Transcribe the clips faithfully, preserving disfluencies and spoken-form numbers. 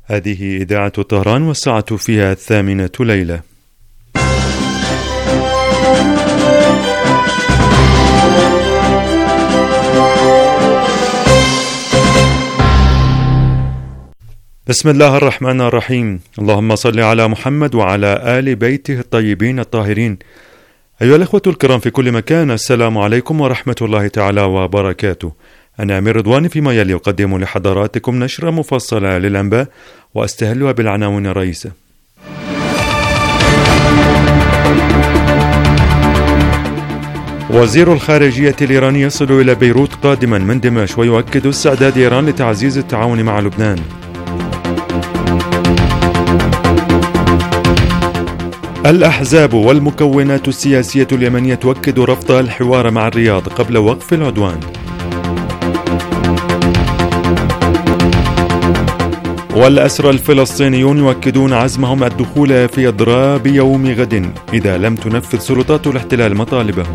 هذه إذاعة طهران والساعة فيها الثامنة ليلة. بسم الله الرحمن الرحيم. اللهم صل على محمد وعلى آل بيته الطيبين الطاهرين. أيها الأخوة الكرام في كل مكان، السلام عليكم ورحمة الله تعالى وبركاته. أنا أمير رضواني فيما يلي أقدم لحضراتكم نشرة مفصلة للأنباء وأستهلها بالعناوين الرئيسة. وزير الخارجية الإيراني يصل إلى بيروت قادما من دمشق ويؤكد استعداد إيران لتعزيز التعاون مع لبنان. الأحزاب والمكونات السياسية اليمنية تؤكد رفض الحوار مع الرياض قبل وقف العدوان. والأسرى الفلسطينيون يؤكدون عزمهم الدخول في إضراب يوم غد إذا لم تنفذ سلطات الاحتلال مطالبهم.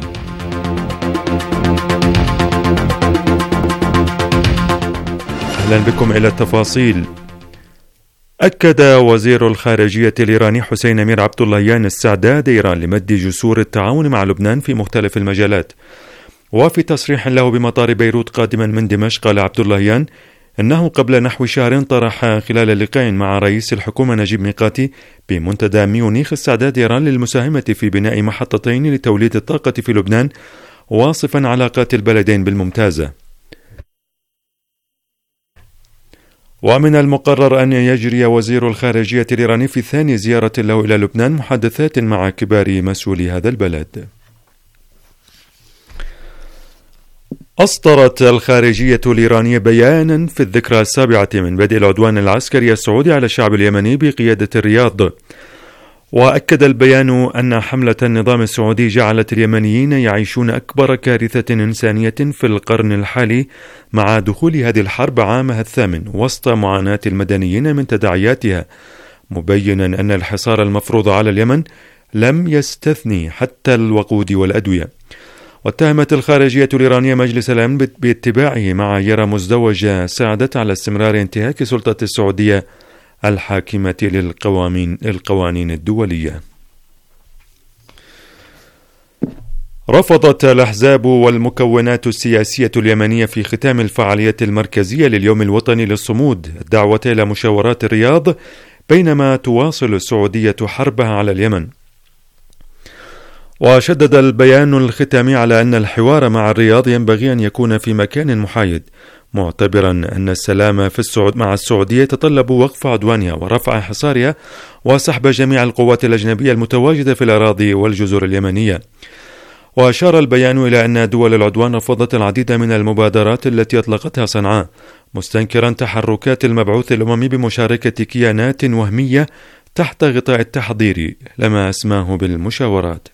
أهلا بكم إلى التفاصيل. أكد وزير الخارجية الإيراني حسين أمير عبداللهيان استعداد إيران لمد جسور التعاون مع لبنان في مختلف المجالات. وفي تصريح له بمطار بيروت قادما من دمشق قال عبداللهيان إنه قبل نحو شهر طرح خلال لقاء مع رئيس الحكومة نجيب ميقاتي بمنتدى ميونيخ استعداد إيران للمساهمة في بناء محطتين لتوليد الطاقة في لبنان، واصفا علاقات البلدين بالممتازة. ومن المقرر أن يجري وزير الخارجية الإيراني في ثاني زيارة له إلى لبنان محادثات مع كبار مسؤولي هذا البلد. أصدرت الخارجية الإيرانية بيانا في الذكرى السابعة من بدء العدوان العسكري السعودي على الشعب اليمني بقيادة الرياض. وأكد البيان أن حملة النظام السعودي جعلت اليمنيين يعيشون أكبر كارثة إنسانية في القرن الحالي مع دخول هذه الحرب عامها الثامن وسط معاناة المدنيين من تداعياتها، مبينا أن الحصار المفروض على اليمن لم يستثني حتى الوقود والأدوية. واتهمت الخارجية الإيرانية مجلس الأمن باتباعه معايير مزدوجة ساعدت على استمرار انتهاك سلطة السعودية الحاكمة للقوانين القوانين الدولية. رفضت الأحزاب والمكونات السياسية اليمنية في ختام الفعالية المركزية لليوم الوطني للصمود الدعوة إلى مشاورات الرياض بينما تواصل السعودية حربها على اليمن. وشدد البيان الختامي على أن الحوار مع الرياض ينبغي أن يكون في مكان محايد، معتبرا أن السلام في السعود مع السعودية يتطلب وقف عدوانها ورفع حصارها وسحب جميع القوات الأجنبية المتواجدة في الأراضي والجزر اليمنية. وأشار البيان إلى أن دول العدوان رفضت العديد من المبادرات التي أطلقتها صنعاء، مستنكرا تحركات المبعوث الأممي بمشاركة كيانات وهمية تحت غطاء التحضير لما أسماه بالمشاورات.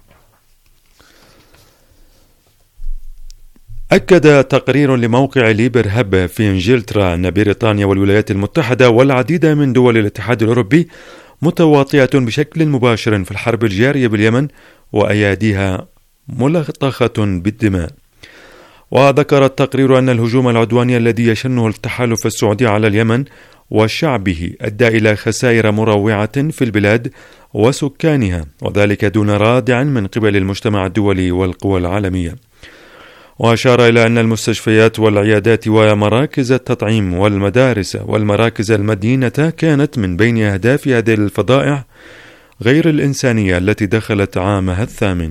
أكد تقرير لموقع ليبر هب في إنجلترا أن بريطانيا والولايات المتحدة والعديد من دول الاتحاد الأوروبي متواطئة بشكل مباشر في الحرب الجارية باليمن وأياديها ملطخة بالدماء. وذكر التقرير أن الهجوم العدواني الذي يشنه التحالف السعودي على اليمن وشعبه أدى إلى خسائر مروعة في البلاد وسكانها، وذلك دون رادع من قبل المجتمع الدولي والقوى العالمية. وأشار إلى أن المستشفيات والعيادات ومراكز التطعيم والمدارس والمراكز المدينة كانت من بين أهداف هذه الفظائع غير الإنسانية التي دخلت عامها الثامن.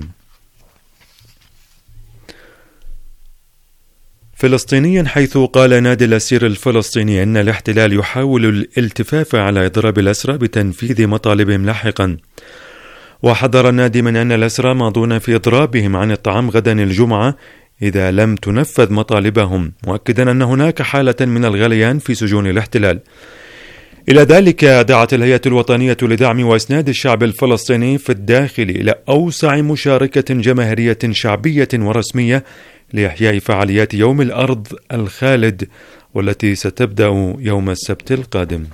فلسطينيا، حيث قال نادي الأسير الفلسطيني أن الاحتلال يحاول الالتفاف على إضراب الأسرى بتنفيذ مطالبهم لاحقا. وحذر النادي من أن الأسرى ماضون في إضرابهم عن الطعام غدا الجمعة إذا لم تنفذ مطالبهم، مؤكدا أن هناك حالة من الغليان في سجون الاحتلال. إلى ذلك دعت الهيئة الوطنية لدعم وإسناد الشعب الفلسطيني في الداخل إلى أوسع مشاركة جماهيرية شعبية ورسمية لإحياء فعاليات يوم الأرض الخالد والتي ستبدأ يوم السبت القادم.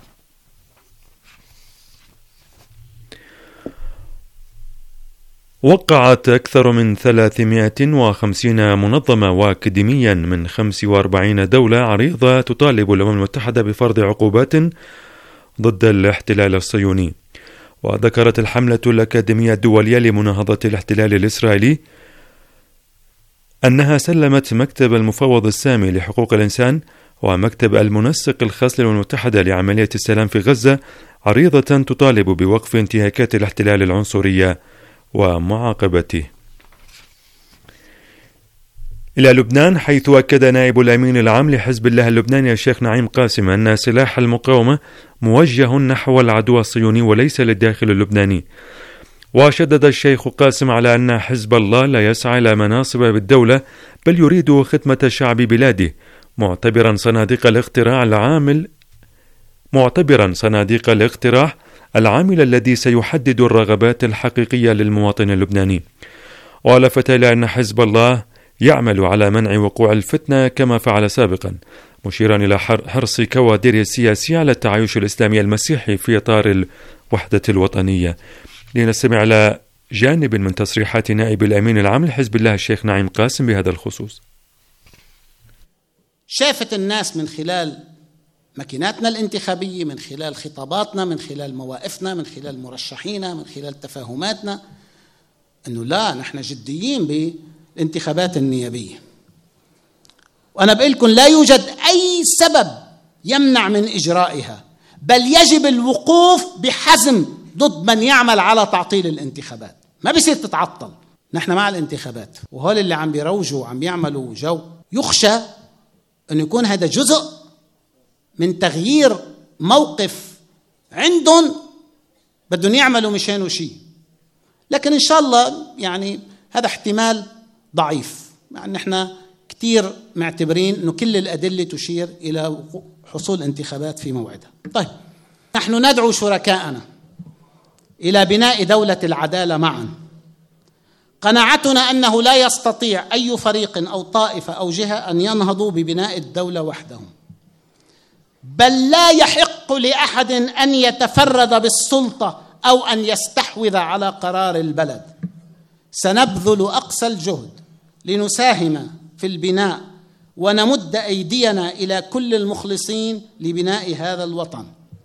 وقعت أكثر من ثلاثمائة وخمسين منظمة وأكاديميا من خمس وأربعين دولة عريضة تطالب الأمم المتحدة بفرض عقوبات ضد الاحتلال الصهيوني. وذكرت الحملة الأكاديمية الدولية لمناهضة الاحتلال الإسرائيلي أنها سلمت مكتب المفوض السامي لحقوق الإنسان ومكتب المنسق الخاص للأمم المتحدة لعملية السلام في غزة عريضة تطالب بوقف انتهاكات الاحتلال العنصرية ومعاقبته. إلى لبنان، حيث أكد نائب الأمين العام لحزب الله اللبناني الشيخ نعيم قاسم أن سلاح المقاومة موجه نحو العدو الصهيوني وليس للداخل اللبناني. وشدد الشيخ قاسم على أن حزب الله لا يسعى إلى مناصب بالدولة بل يريد خدمة شعب بلاده، معتبرا صناديق الاقتراع العامل معتبرا صناديق الاقتراح العامل الذي سيحدد الرغبات الحقيقية للمواطن اللبناني. ولفت إلى أن حزب الله يعمل على منع وقوع الفتنة كما فعل سابقا، مشيرا إلى حرص كوادره السياسية على التعايش الإسلامي المسيحي في إطار الوحدة الوطنية. لنستمع إلى جانب من تصريحات نائب الأمين العام لحزب الله الشيخ نعيم قاسم بهذا الخصوص. شافت الناس من خلال ماكيناتنا الانتخابية، من خلال خطاباتنا، من خلال مواقفنا، من خلال مرشحينا، من خلال تفاهماتنا، أنه لا، نحن جديين بالانتخابات النيابية. وأنا بقول لكم لا يوجد أي سبب يمنع من إجرائها، بل يجب الوقوف بحزم ضد من يعمل على تعطيل الانتخابات. ما بيصير تتعطل، نحن مع الانتخابات. وهول اللي عم بيروجوا وعم يعملوا جو، يخشى أن يكون هذا جزء من تغيير موقف عندهم بدهم يعملوا مشانه شيء. لكن إن شاء الله يعني هذا احتمال ضعيف، يعني نحن كتير معتبرين أنه كل الأدلة تشير إلى حصول انتخابات في موعدها. طيب، نحن ندعو شركائنا إلى بناء دولة العدالة معا. قناعتنا أنه لا يستطيع أي فريق أو طائفة أو جهة أن ينهضوا ببناء الدولة وحدهم، بل لا يحق لأحد أن يتفرد بالسلطة أو أن يستحوذ على قرار البلد. سنبذل أقصى الجهد لنساهم في البناء ونمد أيدينا إلى كل المخلصين لبناء هذا الوطن.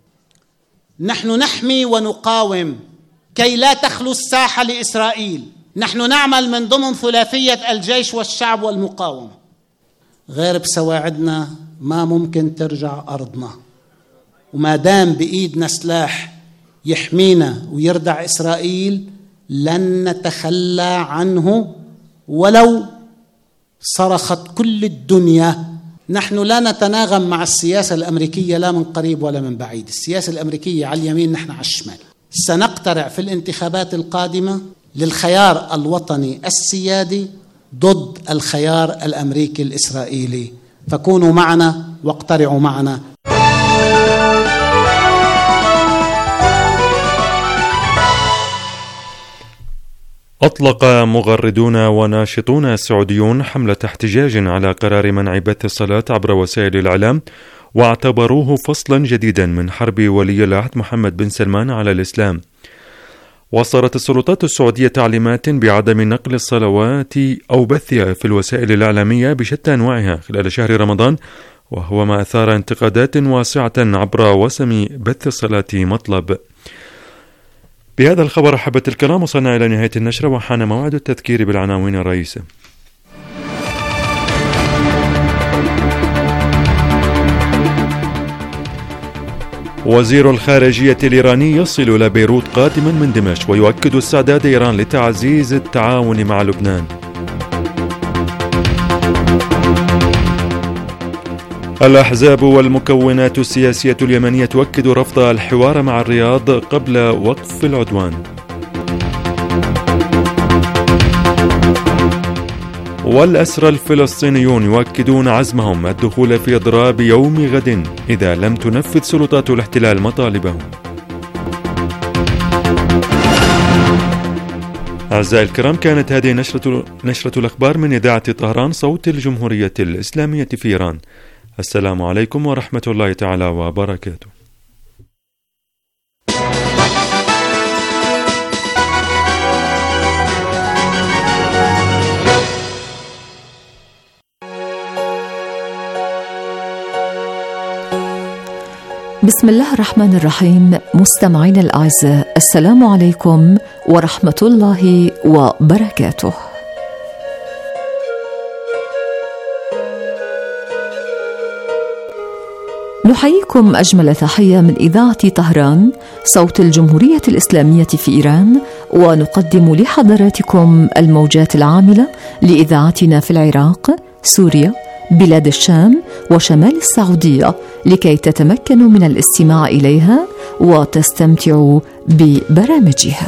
نحن نحمي ونقاوم كي لا تخلو الساحة لإسرائيل. نحن نعمل من ضمن ثلاثية الجيش والشعب والمقاومة. غير بسواعدنا ما ممكن ترجع أرضنا، وما دام بإيدنا سلاح يحمينا ويردع إسرائيل لن نتخلى عنه ولو صرخت كل الدنيا. نحن لا نتناغم مع السياسة الأمريكية لا من قريب ولا من بعيد. السياسة الأمريكية على اليمين، نحن على الشمال. سنقترع في الانتخابات القادمة للخيار الوطني السيادي ضد الخيار الأمريكي الإسرائيلي. فكونوا معنا واقترعوا معنا. أطلق مغردون وناشطون سعوديون حملة احتجاج على قرار منع بث الصلاة عبر وسائل الإعلام، واعتبروه فصلا جديدا من حرب ولي العهد محمد بن سلمان على الإسلام. وصلت السلطات السعودية تعليمات بعدم نقل الصلوات أو بثها في الوسائل الإعلامية بشتى أنواعها خلال شهر رمضان، وهو ما أثار انتقادات واسعة عبر وسم بث الصلاة مطلب. بهذا الخبر أحبة الكرام وصلنا إلى نهاية النشرة، وحان موعد التذكير بالعناوين الرئيسة. وزير الخارجية الإيراني يصل إلى بيروت قادما من دمشق، ويؤكد استعداد إيران لتعزيز التعاون مع لبنان. الأحزاب والمكونات السياسية اليمنية تؤكد رفض الحوار مع الرياض قبل وقف العدوان. والأسرى الفلسطينيون يؤكدون عزمهم الدخول في إضراب يوم غد إذا لم تنفذ سلطات الاحتلال مطالبهم. أعزائي الكرام، كانت هذه نشرة, نشرة الأخبار من إذاعة طهران صوت الجمهورية الإسلامية في إيران. السلام عليكم ورحمة الله تعالى وبركاته. بسم الله الرحمن الرحيم. مستمعين الأعزاء، السلام عليكم ورحمة الله وبركاته. نحييكم أجمل تحية من إذاعة طهران صوت الجمهورية الإسلامية في إيران، ونقدم لحضراتكم الموجات العاملة لإذاعتنا في العراق، سوريا، بلاد الشام وشمال السعودية، لكي تتمكنوا من الاستماع إليها وتستمتعوا ببرامجها.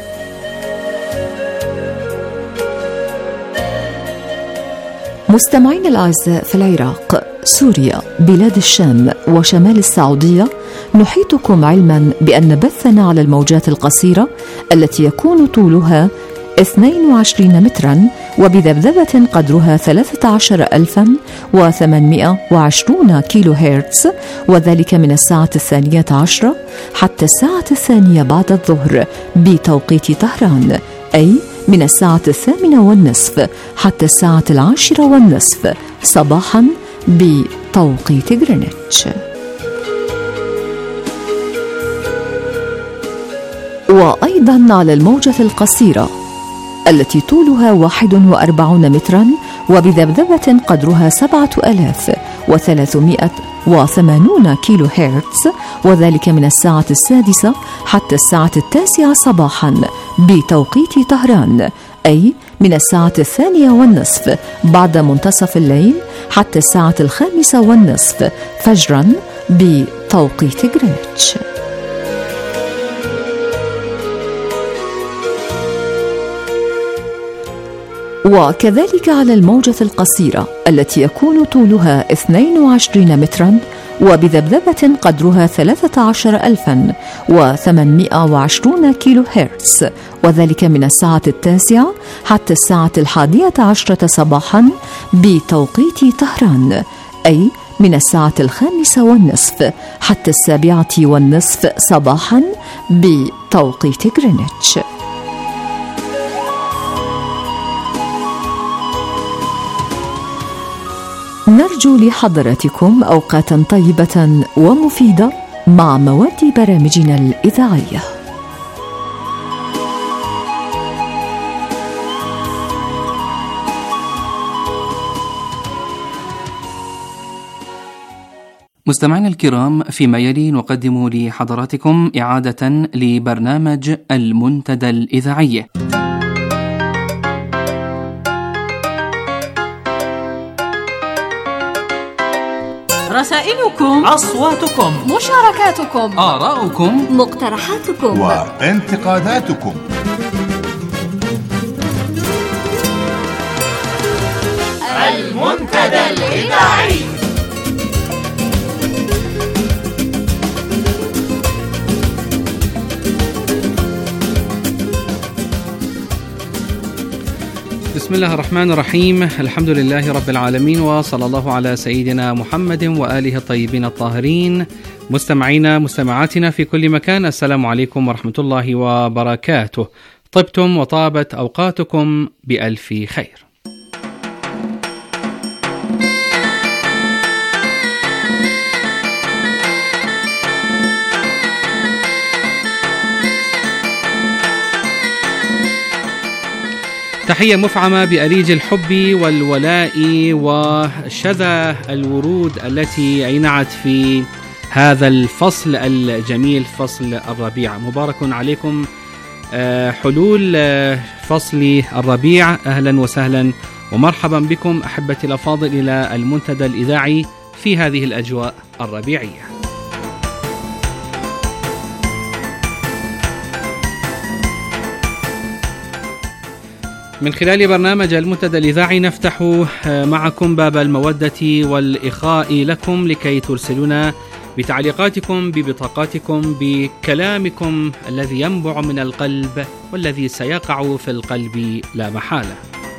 مستمعين الأعزاء، في العراق، سوريا، بلاد الشام وشمال السعودية نحيطكم علما بأن بثنا على الموجات القصيرة التي يكون طولها اثنين وعشرين مترا وبذبذبة قدرها ثلاثة عشر ألفا وثمانمائة وعشرين كيلو هرتز، وذلك من الساعة الثانية عشرة حتى الساعة الثانية بعد الظهر بتوقيت طهران، أي من الساعة الثامنة والنصف حتى الساعة العاشرة والنصف صباحا بتوقيت غرينتش. وأيضا على الموجة القصيرة التي طولها واحد وأربعون مترا وبذبذبة قدرها سبعة آلاف وثلاثمائة وثمانون كيلو هرتز، وذلك من الساعة السادسة حتى الساعة التاسعة صباحا بتوقيت طهران، أي من الساعة الثانية والنصف بعد منتصف الليل حتى الساعة الخامسة والنصف فجرا بتوقيت غرينتش. وكذلك على الموجة القصيرة التي يكون طولها اثنين وعشرين مترا وبذبذبة قدرها ثلاثة عشر ألفا وثمانمائة وعشرين كيلو هرتز، وذلك من الساعة التاسعة حتى الساعة الحادية عشرة صباحا بتوقيت طهران، أي من الساعة الخامسة والنصف حتى السابعة والنصف صباحا بتوقيت غرينتش. نرجو لحضراتكم أوقاتا طيبة ومفيدة مع مواد برامجنا الإذاعية. مستمعينا الكرام، فيما يلي نقدم لحضراتكم إعادة لبرنامج المنتدى الإذاعي. رسائلكم، أصواتكم، مشاركاتكم، آراؤكم، مقترحاتكم وانتقاداتكم. المنتدى الإذاعي. بسم الله الرحمن الرحيم. الحمد لله رب العالمين، وصلى الله على سيدنا محمد وآله الطيبين الطاهرين. مستمعينا مستمعاتنا في كل مكان، السلام عليكم ورحمة الله وبركاته. طبتم وطابت أوقاتكم بألف خير. تحية مفعمة بأريج الحب والولاء وشذا الورود التي أينعت في هذا الفصل الجميل، فصل الربيع. مبارك عليكم حلول فصل الربيع. أهلا وسهلا ومرحبا بكم أحبتي الأفاضل إلى المنتدى الإذاعي في هذه الأجواء الربيعية. من خلال برنامج المنتدى الإذاعي نفتح معكم باب المودة والإخاء لكم، لكي ترسلونا بتعليقاتكم، ببطاقاتكم، بكلامكم الذي ينبع من القلب والذي سيقع في القلب لا محالة.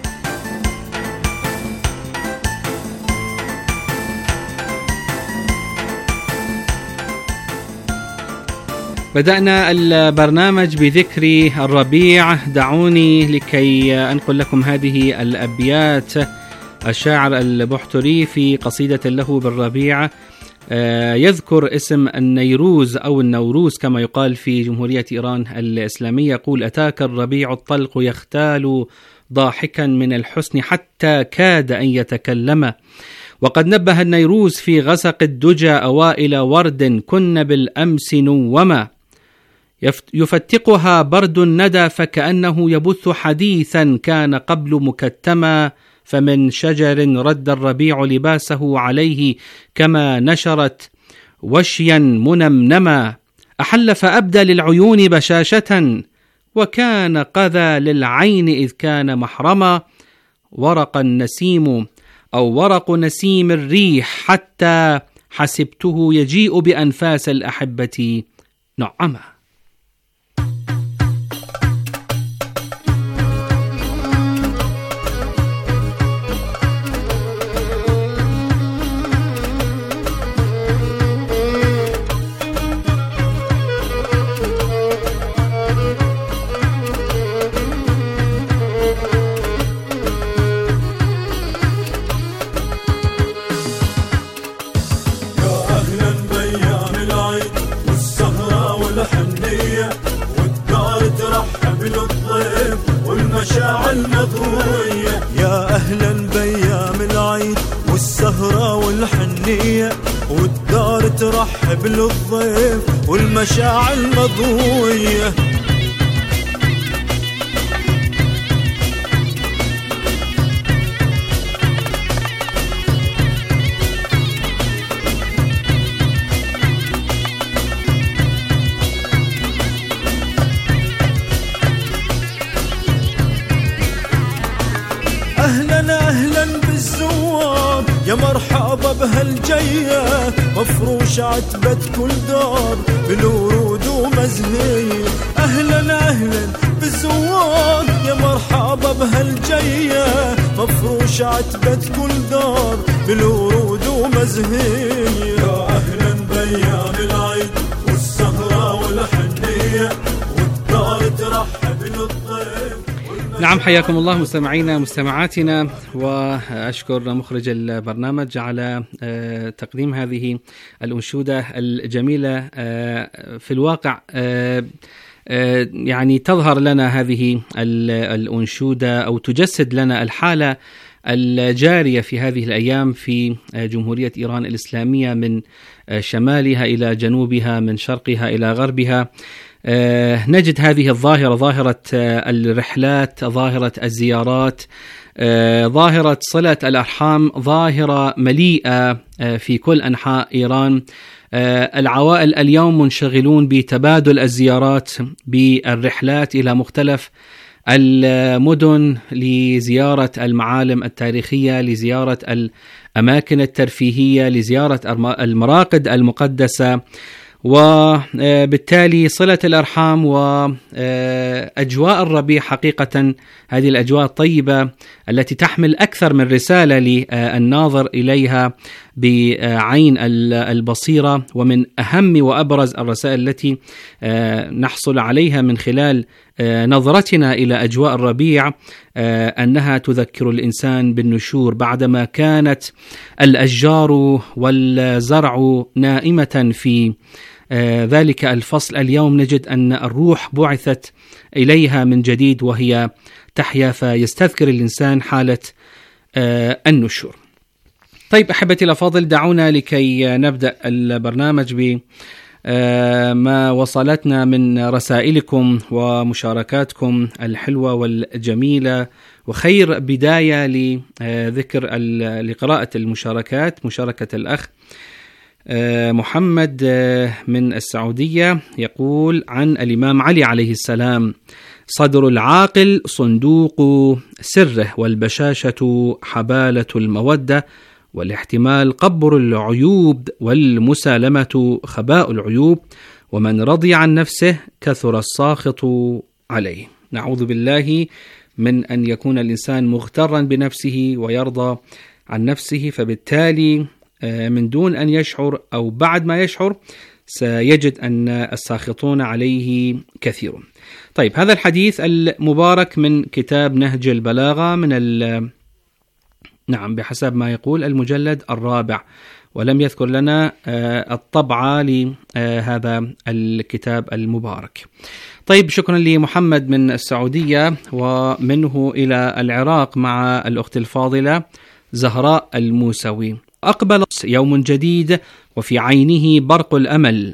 بدأنا البرنامج بذكر الربيع. دعوني لكي أنقل لكم هذه الأبيات الشاعر البحتري في قصيدة له بالربيع. يذكر اسم النيروز أو النوروز كما يقال في جمهورية إيران الإسلامية، يقول: أتاك الربيع الطلق يختال ضاحكا من الحسن حتى كاد أن يتكلم. وقد نبه النيروز في غسق الدجى أوائل ورد كن بالأمس نوما، يفتقها برد الندى فكأنه يبث حديثا كان قبل مكتما، فمن شجر رد الربيع لباسه عليه كما نشرت وشيا منمنما، أحل فأبدى للعيون بشاشة وكان قذى للعين إذ كان محرما، ورق النسيم أو ورق نسيم الريح حتى حسبته يجيء بأنفاس الأحبة نعما. يا أهلا بأيام العيد والسهرة والحنية، والدار ترحب للضيف والمشاعر مضوية. أهلا أهلا بالزوار يا مرحبا بهالجية، مفروش عتبة كل دار بالورود ومزهية. أهلا أهلا بالزوار يا مرحبا بهالجية، مفروش عتبة كل دار بالورود ومزهية. يا أهلا بأيام العيد والسهرة والحنية، والدار ترحب للضيف. نعم، حياكم الله مستمعينا مستمعاتنا، وأشكر مخرج البرنامج على تقديم هذه الأنشودة الجميلة. في الواقع يعني تظهر لنا هذه الأنشودة أو تجسد لنا الحالة الجارية في هذه الأيام في جمهورية إيران الإسلامية، من شمالها إلى جنوبها، من شرقها إلى غربها. آه نجد هذه الظاهرة، ظاهرة آه الرحلات، ظاهرة الزيارات، آه ظاهرة صلة الأرحام، ظاهرة مليئة آه في كل أنحاء إيران. آه العوائل اليوم منشغلون بتبادل الزيارات، بالرحلات إلى مختلف المدن لزيارة المعالم التاريخية، لزيارة الأماكن الترفيهية، لزيارة المراقد المقدسة. وبالتالي صلة الأرحام وأجواء الربيع حقيقة هذه الأجواء الطيبة التي تحمل أكثر من رسالة للناظر إليها بعين البصيرة، ومن أهم وأبرز الرسائل التي نحصل عليها من خلال نظرتنا إلى أجواء الربيع أنها تذكر الإنسان بالنشور. بعدما كانت الأشجار والزرع نائمة في ذلك الفصل، اليوم نجد أن الروح بعثت إليها من جديد وهي تحيا، فيستذكر الإنسان حالة النشور. طيب أحبتي الأفاضل، دعونا لكي نبدأ البرنامج ب ما وصلتنا من رسائلكم ومشاركاتكم الحلوة والجميلة، وخير بداية لذكر لقراءة المشاركات مشاركة الأخ محمد من السعودية، يقول عن الإمام علي عليه السلام: صدر العاقل صندوق سره، والبشاشة حبالة المودة، والاحتمال قبر العيوب، والمسالمة خباء العيوب، ومن رضي عن نفسه كثر الساخط عليه. نعوذ بالله من أن يكون الإنسان مغترا بنفسه ويرضى عن نفسه، فبالتالي من دون أن يشعر أو بعد ما يشعر سيجد أن الساخطون عليه كثيرون. طيب، هذا الحديث المبارك من كتاب نهج البلاغة من نعم، بحسب ما يقول المجلد الرابع، ولم يذكر لنا الطبعة لهذا الكتاب المبارك. طيب، شكرا لمحمد من السعودية، ومنه إلى العراق مع الأخت الفاضلة زهراء الموسوي. أقبل يوم جديد وفي عينه برق الأمل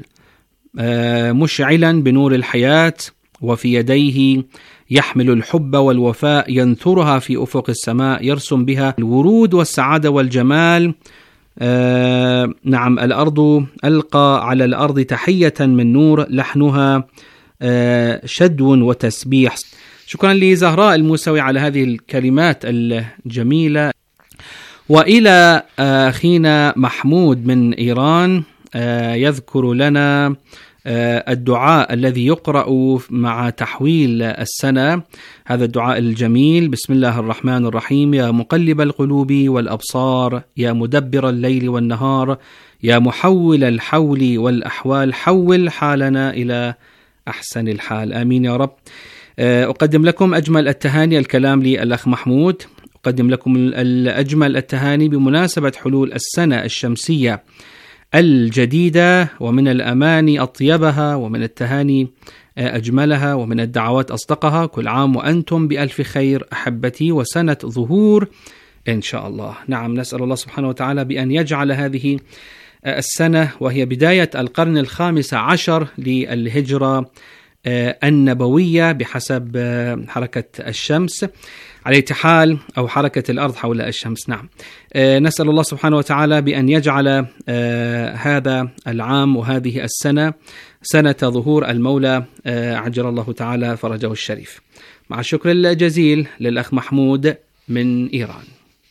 مشعلا بنور الحياة، وفي يديه يحمل الحب والوفاء ينثرها في أفق السماء، يرسم بها الورود والسعادة والجمال. آه نعم، الأرض ألقى على الأرض تحية من نور، لحنها آه شدو وتسبيح. شكرا لزهراء الموسوي على هذه الكلمات الجميلة. وإلى أخينا محمود من إيران، آه يذكر لنا الدعاء الذي يقرأ مع تحويل السنة. هذا الدعاء الجميل: بسم الله الرحمن الرحيم، يا مقلب القلوب والأبصار، يا مدبر الليل والنهار، يا محول الحول والأحوال، حول حالنا إلى أحسن الحال. آمين يا رب. أقدم لكم أجمل التهاني، الكلام للأخ محمود. أقدم لكم الأجمل التهاني بمناسبة حلول السنة الشمسية الجديدة، ومن الأماني أطيبها، ومن التهاني أجملها، ومن الدعوات أصدقها. كل عام وأنتم بألف خير أحبتي، وسنة ظهور إن شاء الله. نعم، نسأل الله سبحانه وتعالى بأن يجعل هذه السنة، وهي بداية القرن الخامس عشر للهجرة النبوية بحسب حركة الشمس، على حال أو حركة الأرض حول الشمس. نعم، نسأل الله سبحانه وتعالى بأن يجعل هذا العام وهذه السنة سنة ظهور المولى عجل الله تعالى فرجه الشريف. مع الشكر الجزيل للأخ محمود من إيران.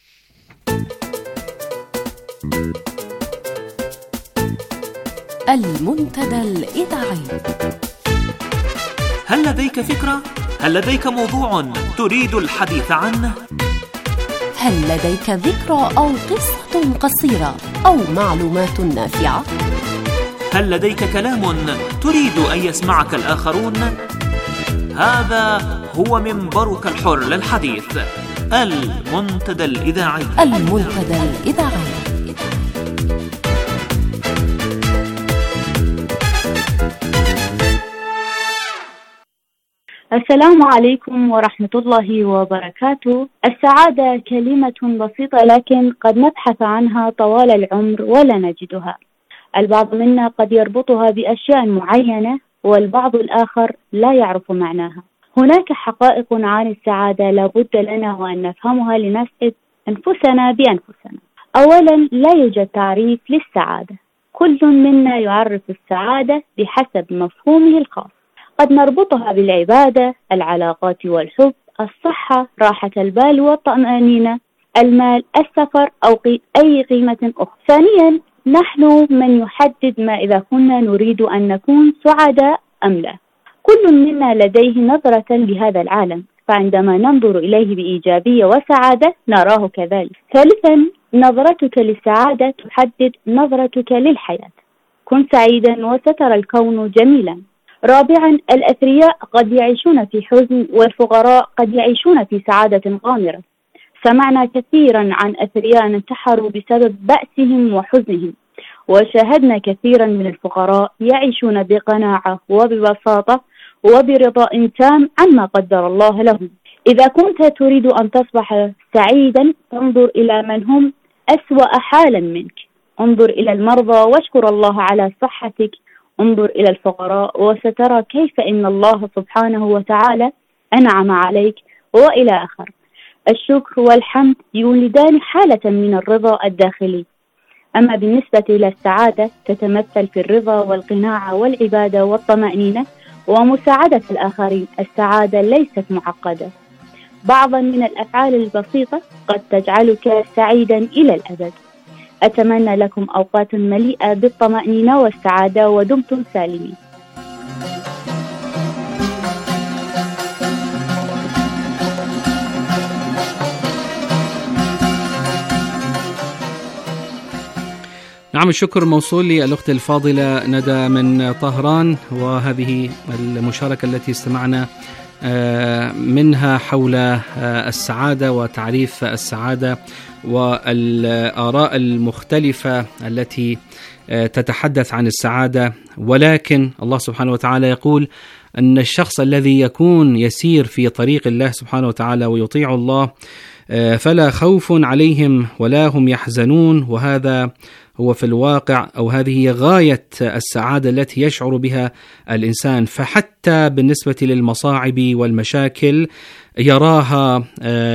المنتدى الإذاعي. هل لديك فكرة؟ هل لديك موضوع تريد الحديث عنه؟ هل لديك ذكرى أو قصة قصيرة أو معلومات نافعة؟ هل لديك كلام تريد أن يسمعك الآخرون؟ هذا هو منبرك الحر للحديث، المنتدى الإذاعي. المنتدى الإذاعي. السلام عليكم ورحمة الله وبركاته. السعادة كلمة بسيطة، لكن قد نبحث عنها طوال العمر ولا نجدها. البعض منا قد يربطها بأشياء معينة، والبعض الآخر لا يعرف معناها. هناك حقائق عن السعادة لابد لنا وأن نفهمها لنسعد أنفسنا بأنفسنا. أولا، لا يوجد تعريف للسعادة، كل منا يعرف السعادة بحسب مفهومه الخاص. قد نربطها بالعبادة، العلاقات والحب، الصحة، راحة البال والطمأنينة، المال، السفر، أو قي... أي قيمة أخرى. ثانيا، نحن من يحدد ما إذا كنا نريد أن نكون سعداء أم لا. كل منا لديه نظرة لهذا العالم، فعندما ننظر إليه بإيجابية وسعادة نراه كذلك. ثالثا، نظرتك للسعادة تحدد نظرتك للحياة. كن سعيدا وسترى الكون جميلا. رابعا، الأثرياء قد يعيشون في حزن، والفقراء قد يعيشون في سعادة غامرة. سمعنا كثيرا عن أثرياء انتحروا بسبب بأسهم وحزنهم، وشاهدنا كثيرا من الفقراء يعيشون بقناعة وببساطة وبرضاء تام عما قدر الله لهم. إذا كنت تريد أن تصبح سعيدا، انظر إلى من هم أسوأ حالا منك. انظر إلى المرضى واشكر الله على صحتك. انظر إلى الفقراء وسترى كيف إن الله سبحانه وتعالى أنعم عليك، وإلى آخر. الشكر والحمد يولدان حالة من الرضا الداخلي. أما بالنسبة إلى السعادة، تتمثل في الرضا والقناعة والعبادة والطمأنينة ومساعدة الآخرين. السعادة ليست معقدة. بعضا من الأفعال البسيطة قد تجعلك سعيدا إلى الأبد. أتمنى لكم أوقات مليئة بالطمأنينة والسعادة، ودمتم سالمين. نعم، الشكر موصول للأخت الفاضلة ندى من طهران، وهذه المشاركة التي استمعنا منها حول السعادة وتعريف السعادة والآراء المختلفة التي تتحدث عن السعادة، ولكن الله سبحانه وتعالى يقول أن الشخص الذي يكون يسير في طريق الله سبحانه وتعالى ويطيع الله فلا خوف عليهم ولا هم يحزنون، وهذا هو في الواقع أو هذه هي غاية السعادة التي يشعر بها الإنسان. فحتى بالنسبة للمصاعب والمشاكل يراها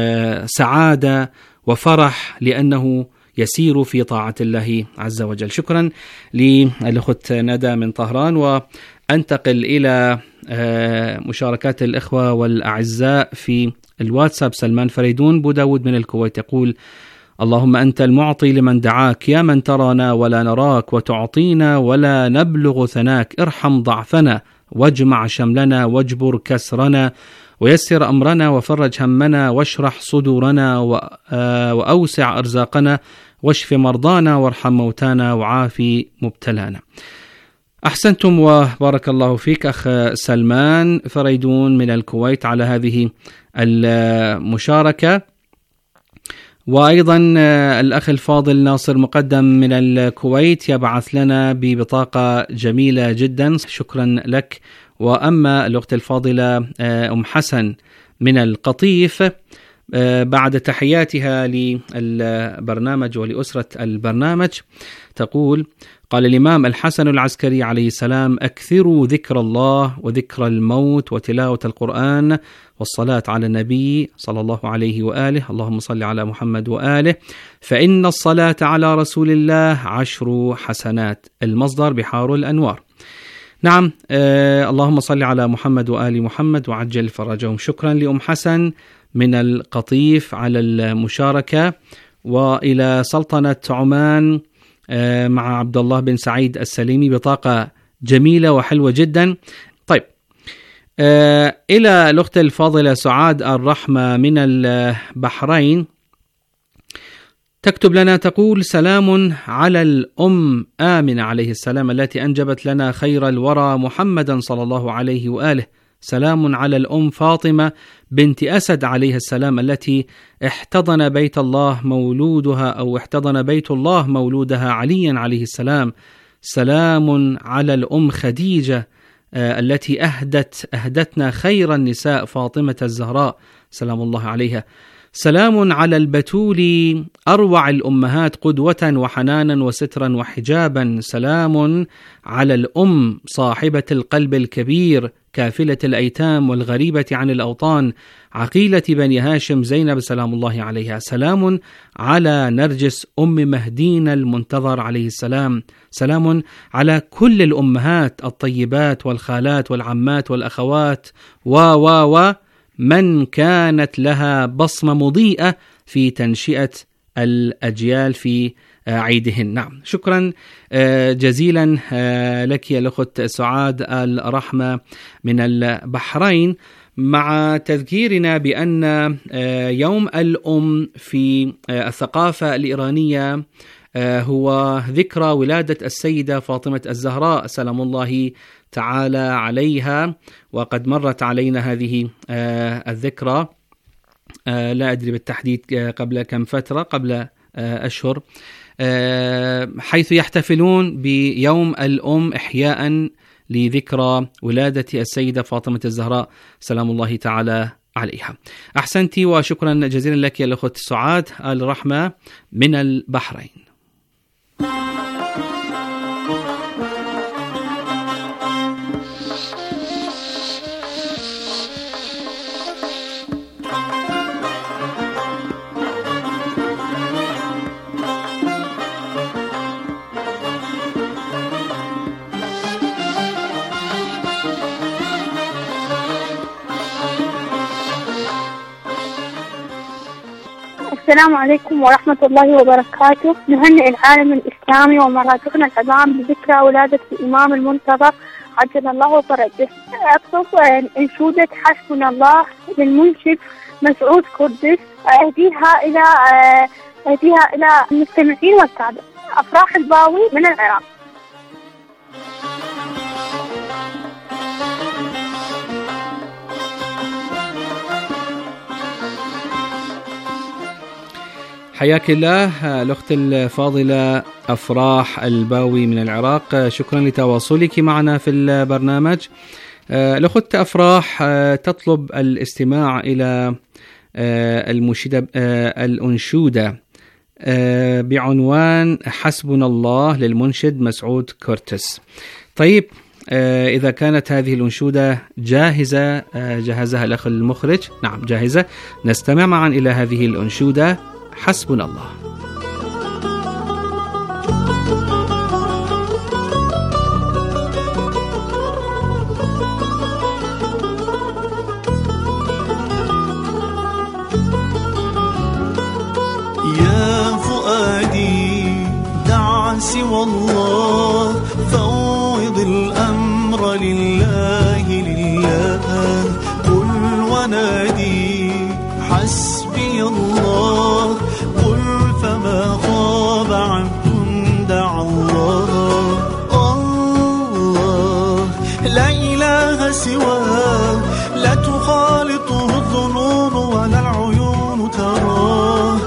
سعادة وفرح لأنه يسير في طاعة الله عز وجل. شكرا للأخت ندى من طهران، وأنتقل إلى مشاركات الإخوة والأعزاء في الواتساب. سلمان فريدون بو داود من الكويت يقول: اللهم أنت المعطي لمن دعاك، يا من ترانا ولا نراك، وتعطينا ولا نبلغ ثناك، ارحم ضعفنا واجمع شملنا واجبر كسرنا ويسر أمرنا وفرج همنا واشرح صدورنا وأوسع أرزاقنا واشف مرضانا وارحم موتانا وعافي مبتلانا. أحسنتم وبارك الله فيك أخ سلمان فريدون من الكويت على هذه المشاركة. وأيضا الأخ الفاضل ناصر مقدم من الكويت يبعث لنا ببطاقة جميلة جدا، شكرا لك. وأما الأخت الفاضلة أم حسن من القطيف بعد تحياتها للبرنامج ولأسرة البرنامج تقول: قال الإمام الحسن العسكري عليه السلام: أكثروا ذكر الله وذكر الموت وتلاوة القرآن والصلاة على النبي صلى الله عليه وآله، اللهم صل على محمد وآله، فإن الصلاة على رسول الله عشر حسنات. المصدر بحار الأنوار. نعم، آه اللهم صل على محمد وآل محمد وعجل فرجهم. شكرا لأم حسن من القطيف على المشاركة. وإلى سلطنة عمان آه مع عبد الله بن سعيد السليمي بطاقة جميلة وحلوة جدا. طيب، آه إلى الأخت الفاضلة سعاد الرحمة من البحرين تكتب لنا تقول: سلام على الأم آمنة عليه السلام التي أنجبت لنا خير الورى محمدا صلى الله عليه وآله. سلام على الأم فاطمة بنت أسد عليه السلام التي احتضن بيت الله مولودها أو احتضن بيت الله مولودها عليا عليه السلام. سلام على الأم خديجة آه التي أهدت أهدتنا خير النساء فاطمة الزهراء سلام الله عليها. سلام على البتول أروع الأمهات قدوة وحنانا وسترا وحجابا. سلام على الأم صاحبة القلب الكبير كافلة الأيتام والغريبة عن الأوطان عقيلة بني هاشم زينب سلام الله عليها. سلام على نرجس أم مهدين المنتظر عليه السلام. سلام على كل الأمهات الطيبات والخالات والعمات والأخوات و و و من كانت لها بصمة مضيئة في تنشئة الأجيال في عيدهن. نعم، شكرا جزيلا لك يا الأخت سعاد الرحمة من البحرين، مع تذكيرنا بأن يوم الأم في الثقافة الإيرانية هو ذكرى ولادة السيدة فاطمة الزهراء سلام الله تعالى عليها، وقد مرت علينا هذه الذكرى لا أدري بالتحديد قبل كم فترة، قبل أشهر، حيث يحتفلون بيوم الأم إحياء لذكرى ولادة السيدة فاطمة الزهراء سلام الله تعالى عليها. أحسنتي وشكرا جزيلا لك يا الأخت سعاد الرحمة من البحرين. السلام عليكم ورحمة الله وبركاته. نهنئ العالم الإسلامي ومرافقنا العظام بذكرى ولادة الإمام المنتظر عجل الله فرجه. أقصد أنشودة حسبنا الله للمنشد مسعود قدس، أهديها إلى أهديها إلى المستمعين والسادة. أفراح الباوي من العراق. حياك الله الأخت الفاضلة أفراح الباوي من العراق، شكرا لتواصلك معنا في البرنامج. الأخت أفراح تطلب الاستماع إلى المنشدة الأنشودة بعنوان حسبنا الله للمنشد مسعود كورتس. طيب، إذا كانت هذه الأنشودة جاهزة، جهزها الأخ المخرج؟ نعم جاهزة. نستمع معا إلى هذه الأنشودة حسبنا الله. يا فؤادي دع سوى الله، فوض الأمر لله لله، قل ونادي حسبي الله، قل فما خاب عبد دعا الله. الله لا إله سواه، لا تخالطه الظنون ولا العيون تراه.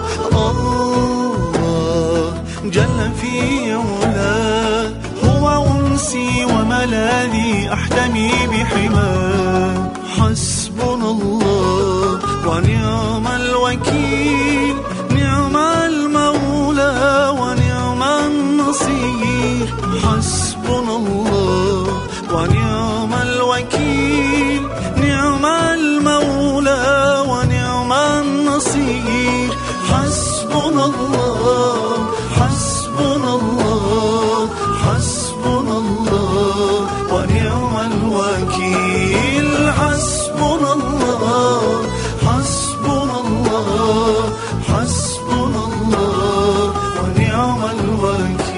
الله جل في علاه، هو أنسي وملاذي أحتمي بحماه. حسبنا الله ونعم الوكيل، نعم المولى ونعم النصير. حسبنا الله ونعم الوكيل، نعم المولى ونعم النصير. حسبنا الله حسبنا الله حسبنا الله ونعم الوكيل. حسبنا الله حسبنا الله حسبنا الله ونعم الوكيل.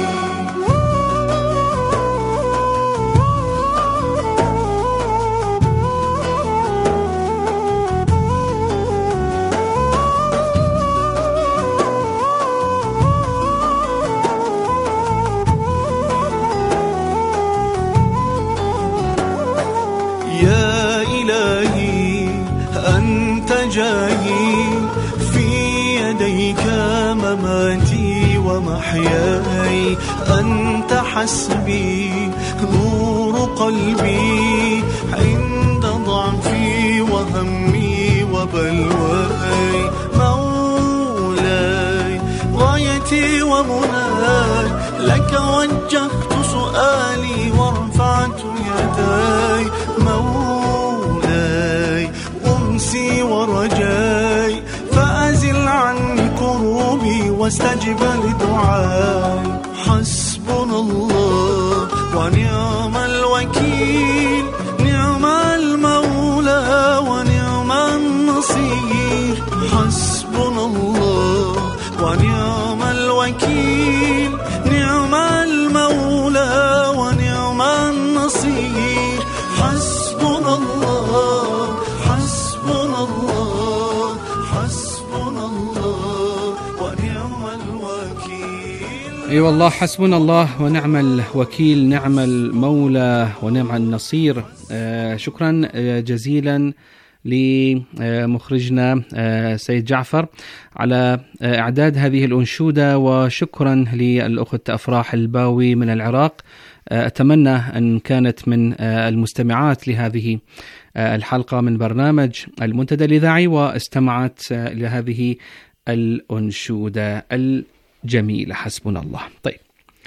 يا إلهي أنت جاهي، في يديك مماتي ومحياي. أنت حسبي نور قلبي، عند ضعفي وهمي وبلواي. مولاي غايتي ومناي، لك وجهت سؤالي ورفعت يداي. مولاي أمسي ورجاي، فأزل عني كروبي واستجب لدعاي. حسبنا الله ونعم الوكيل، نعم المولى ونعم النصير. حسبنا الله ونعم الوكيل، نعم المولى ونعم النصير. حسبنا الله حسبنا الله حسبنا الله ونعم الوكيل. اي والله حسبنا الله ونعم الوكيل، نعم المولى ونعم النصير. آه شكرا جزيلا لمخرجنا سيد جعفر على إعداد هذه الأنشودة، وشكرا للأخت أفراح الباوي من العراق. أتمنى أن كانت من المستمعات لهذه الحلقة من برنامج المنتدى الإذاعي واستمعت لهذه الأنشودة الجميلة. حسبنا الله. طيب،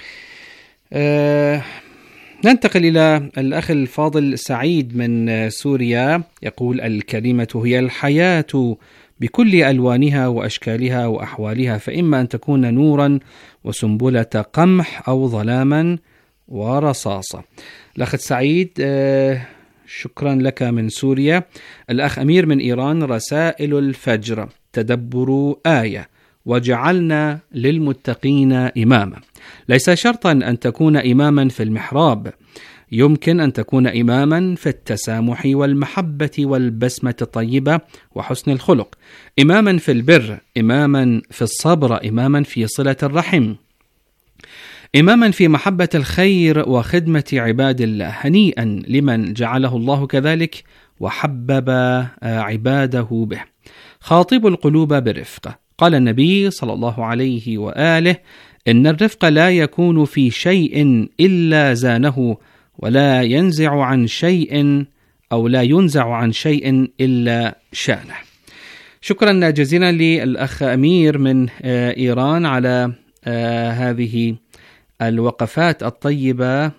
أه ننتقل إلى الأخ الفاضل سعيد من سوريا، يقول: الكلمة هي الحياة بكل ألوانها وأشكالها وأحوالها، فإما أن تكون نورا وسنبلة قمح أو ظلاما ورصاصة. الأخ سعيد آه شكرا لك من سوريا. الأخ أمير من إيران: رسائل الفجر، تدبر آية، وجعلنا للمتقين إماما. ليس شرطا أن تكون إماما في المحراب، يمكن أن تكون إماما في التسامح والمحبة والبسمة الطيبة وحسن الخلق، إماما في البر، إماما في الصبر، إماما في صلة الرحم، إماما في محبة الخير وخدمة عباد الله. هنيئا لمن جعله الله كذلك وحبب عباده به. خاطبوا القلوب برفقة، قال النبي صلى الله عليه وآله: إن الرفق لا يكون في شيء إلا زانه، ولا ينزع عن شيء أو لا ينزع عن شيء إلا شانه. شكرا جزيلا للأخ أمير من إيران على هذه الوقفات الطيبة.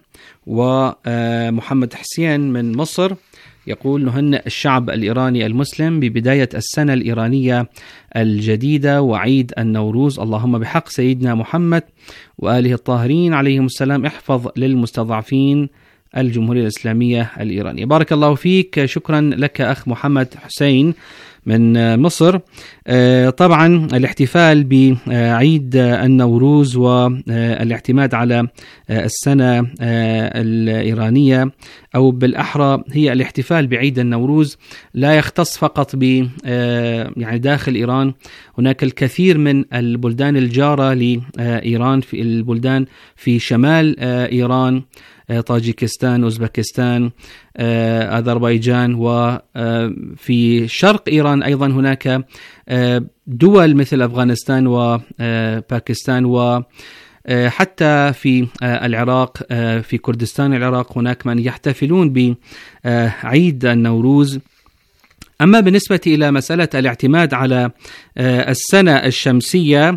ومحمد حسين من مصر يقول: نهنئ الشعب الإيراني المسلم ببداية السنة الإيرانية الجديدة وعيد النوروز، اللهم بحق سيدنا محمد وآله الطاهرين عليهم السلام احفظ للمستضعفين الجمهورية الإسلامية الإيرانية. بارك الله فيك. شكرا لك أخ محمد حسين من مصر. طبعا الاحتفال بعيد النوروز والاعتماد على السنة الإيرانية، أو بالأحرى هي الاحتفال بعيد النوروز، لا يختص فقط ب يعني داخل إيران. هناك الكثير من البلدان الجارة لإيران، في البلدان في شمال إيران، طاجيكستان، أوزبكستان، أذربيجان، وفي شرق إيران أيضا هناك دول مثل أفغانستان وباكستان، وحتى في العراق، في كردستان العراق هناك من يحتفلون بعيد النوروز. أما بالنسبة إلى مسألة الاعتماد على السنة الشمسية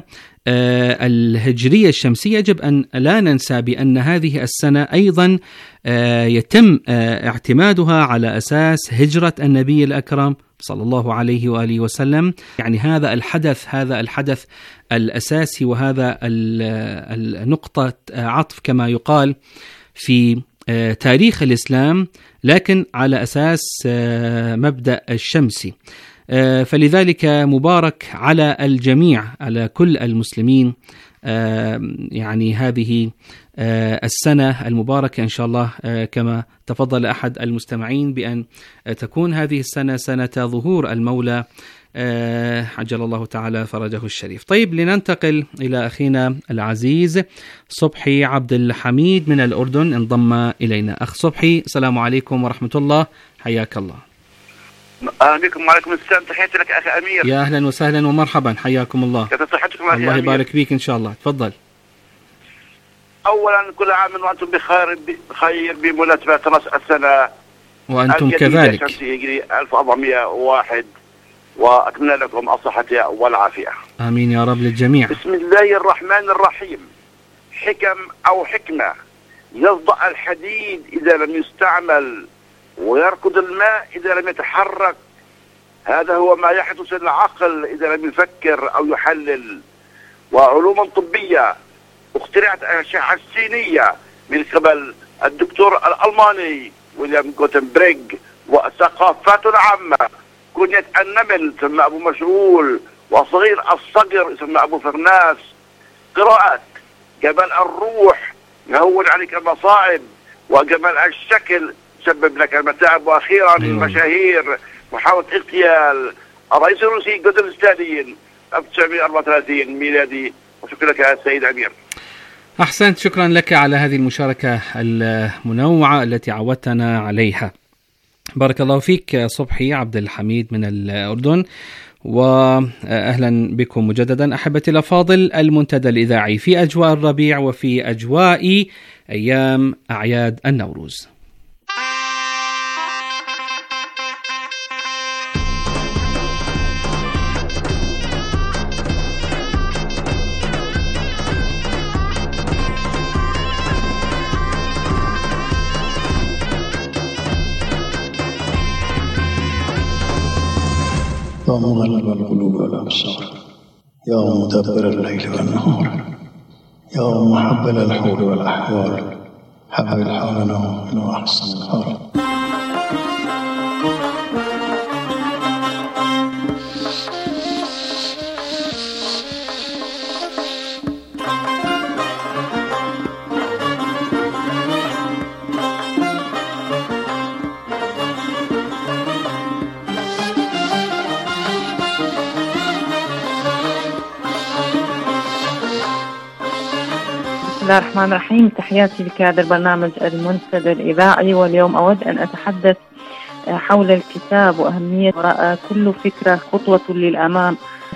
الهجرية الشمسية، يجب أن لا ننسى بأن هذه السنة أيضا يتم اعتمادها على أساس هجرة النبي الأكرم صلى الله عليه وآله وسلم. يعني هذا الحدث هذا الحدث الأساسي، وهذا النقطة عطف كما يقال في تاريخ الإسلام، لكن على أساس مبدأ الشمسي. فلذلك مبارك على الجميع، على كل المسلمين، يعني هذه السنة المباركة إن شاء الله، كما تفضل أحد المستمعين بأن تكون هذه السنة سنة ظهور المولى عجل الله تعالى فرجه الشريف. طيب، لننتقل إلى أخينا العزيز صبحي عبد الحميد من الأردن، انضم إلينا. أخ صبحي، السلام عليكم ورحمة الله، حياك الله. اهلا بكم وعليكم السلام، تحياتي لك اخي امير. يا اهلا وسهلا ومرحبا، حياكم الله. كيف صحتكم اخي الله امير؟ يبارك فيك ان شاء الله، تفضل. اولا كل عام وانتم بخير بخير بمناسبه راس السنه وانتم كذلك. الشمسي هجري ألف وأربعمائة وواحد، واتمنى لكم الصحه والعافيه. امين يا رب للجميع. بسم الله الرحمن الرحيم. حكم او حكمه: يصدأ الحديد اذا لم يستعمل، ويركض الماء إذا لم يتحرك. هذا هو ما يحدث للعقل إذا لم يفكر أو يحلل. وعلوما طبية اخترعت الأشعة السينية من قبل الدكتور الألماني ويليام غوتنبرغ. والثقافات العامة: كنية النمل ثم أبو مشغول، وصغير الصقر ثم أبو فرناس. قراءات: جمال الروح يهون عليك المصائب، وجمال الشكل سبب لك المتاعب. واخيرا المشاهير: محاولة اغتيال الرئيس الروسي جوزيف ستالين ألف وتسعمائة وأربعة وثلاثين ميلادي. وشكرا لك يا سيد أمير. أحسنت، شكرا لك على هذه المشاركة المنوعة التي عودتنا عليها. بارك الله فيك صبحي عبد الحميد من الأردن، وأهلا بكم مجددا أحبتي الأفاضل. المنتدى الإذاعي في أجواء الربيع وفي أجواء أيام أعياد النوروز. يا مغلب القلوب والأبصار، يا مدبر الليل والنهار، يا محبل الحور والأحوال، حبل حالنا من أحسن الحال. بسم الله الرحمن الرحيم. تحياتي لك هذا البرنامج المنتدى الإذاعي، واليوم أود أن أتحدث حول الكتاب وأهمية وراء كل فكرة خطوة للأمام.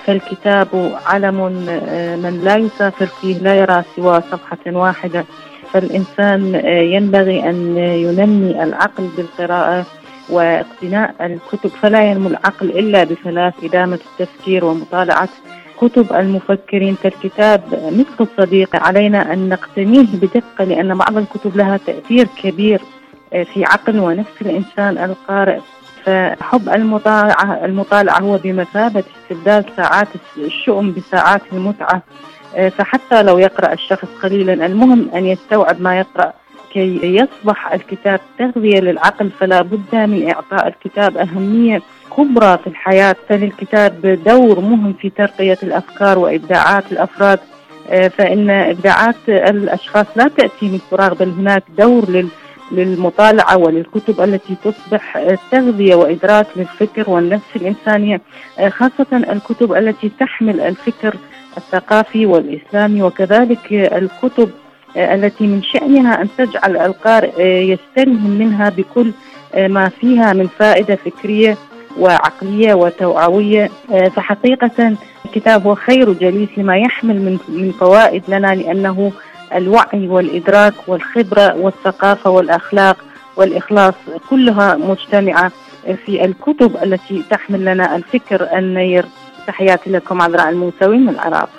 فالكتاب علم من لا يسافر فيه لا يرى سوى صفحة واحدة. فالإنسان ينبغي أن ينمي العقل بالقراءة واقتناء الكتب، فلا ينمو العقل إلا بثلاث: إدامة التفكير ومطالعة كتب المفكرين. فالكتاب مثل الصديق، علينا أن نقتنيه بدقة، لأن بعض الكتب لها تأثير كبير في عقل ونفس الإنسان القارئ. فحب المطالعة المطالعة هو بمثابة استبدال ساعات الشؤم بساعات المتعة. فحتى لو يقرأ الشخص قليلا، المهم أن يستوعب ما يقرأ كي يصبح الكتاب تغذية للعقل. فلا بد من إعطاء الكتاب أهمية كبرى في الحياة. فللكتاب دور مهم في ترقية الأفكار وإبداعات الأفراد، فإن إبداعات الأشخاص لا تأتي من فراغ، بل هناك دور لل للمطالعة وللكتب التي تصبح تغذية وإدراك للفكر والنفس الإنسانية، خاصة الكتب التي تحمل الفكر الثقافي والإسلامي، وكذلك الكتب التي من شأنها أن تجعل القارئ يستلهم منها بكل ما فيها من فائدة فكرية وعقلية وتوعوية. فحقيقة الكتاب هو خير جليس لما يحمل من من فوائد لنا، لأنه الوعي والإدراك والخبرة والثقافة والأخلاق والإخلاص كلها مجتمعة في الكتب التي تحمل لنا الفكر النير. تحياتي لكم عذراء الموسوي من العراق.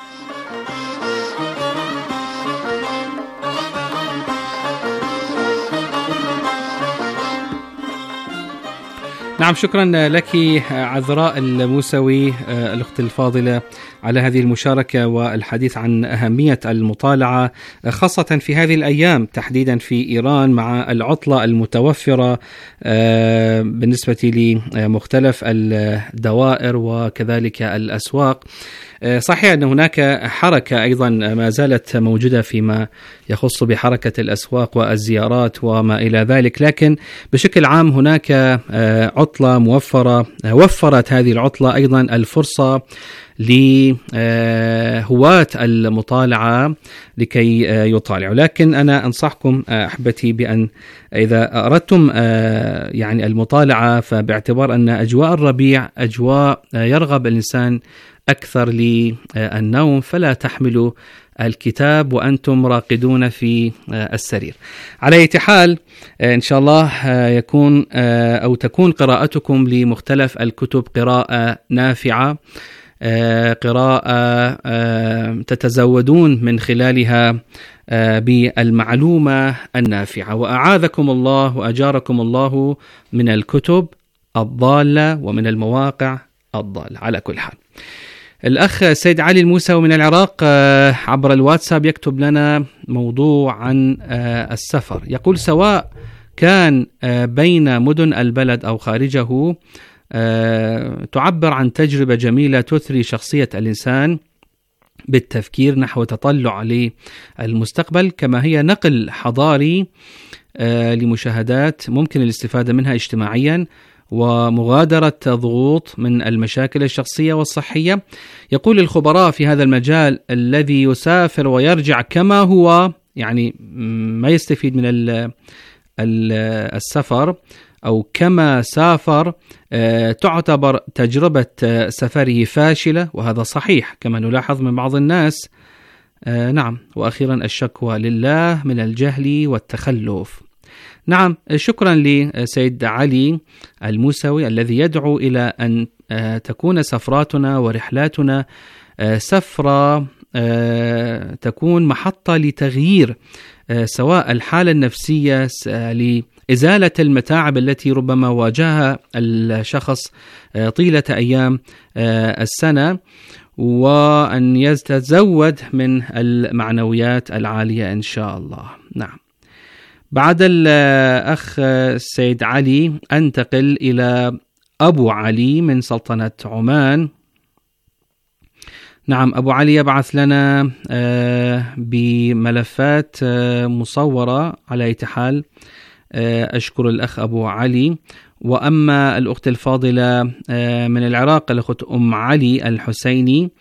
نعم، شكرا لك عذراء الموسوي الأخت الفاضلة على هذه المشاركة والحديث عن أهمية المطالعة، خاصة في هذه الأيام تحديدا في إيران مع العطلة المتوفرة بالنسبة لمختلف الدوائر وكذلك الأسواق. صحيح أن هناك حركة أيضا ما زالت موجودة فيما يخص بحركة الأسواق والزيارات وما إلى ذلك، لكن بشكل عام هناك عطلة موفرة وفرت هذه العطلة أيضا الفرصة لهواة المطالعة لكي يطالعوا. لكن أنا أنصحكم أحبتي بأن إذا أردتم يعني المطالعة، فباعتبار أن أجواء الربيع أجواء يرغب الإنسان أكثر للنوم، فلا تحملوا الكتاب وأنتم راقدون في السرير. على أي حال إن شاء الله يكون أو تكون قراءتكم لمختلف الكتب قراءة نافعة، قراءة تتزودون من خلالها بالمعلومة النافعة، وأعاذكم الله وأجاركم الله من الكتب الضالة ومن المواقع الضالة. على كل حال، الأخ سيد علي الموسوي من العراق عبر الواتساب يكتب لنا موضوع عن السفر. يقول: سواء كان بين مدن البلد أو خارجه، تعبر عن تجربة جميلة تثري شخصية الإنسان بالتفكير نحو تطلع للمستقبل، كما هي نقل حضاري لمشاهدات ممكن الاستفادة منها اجتماعيا ومغادرة ضغوط من المشاكل الشخصية والصحية. يقول الخبراء في هذا المجال: الذي يسافر ويرجع كما هو، يعني ما يستفيد من السفر أو كما سافر، تعتبر تجربة سفره فاشلة، وهذا صحيح كما نلاحظ من بعض الناس. نعم، وأخيرا الشكوى لله من الجهل والتخلف. نعم، شكرا لسيد علي الموسوي الذي يدعو إلى أن تكون سفراتنا ورحلاتنا سفرة تكون محطة لتغيير سواء الحالة النفسية لإزالة المتاعب التي ربما واجهها الشخص طيلة أيام السنة، وأن يتزود من المعنويات العالية إن شاء الله. نعم، بعد الأخ السيد علي أنتقل إلى أبو علي من سلطنة عمان. نعم، أبو علي يبعث لنا بملفات مصورة. على أي حال أشكر الأخ أبو علي. وأما الأخت الفاضلة من العراق الأخت أم علي الحسيني